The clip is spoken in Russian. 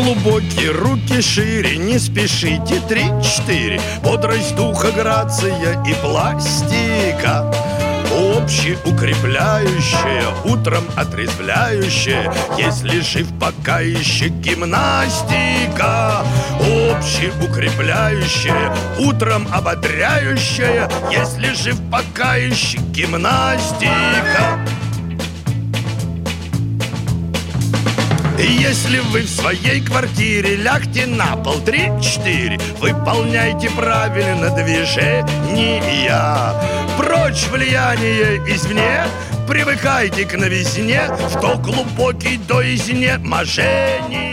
глубокие, руки шире, не спешите. 3-4. Бодрость духа, грация и пластика. Общеукрепляющая, утром отрезвляющая, если жив пока еще гимнастика. Общеукрепляющая, утром ободряющая, если жив пока еще гимнастика. Если вы в своей квартире, лягте на пол. 3-4. Выполняйте правильно движения. Прочь влияние извне, привыкайте к новизне, в то глубокий до изнеможения.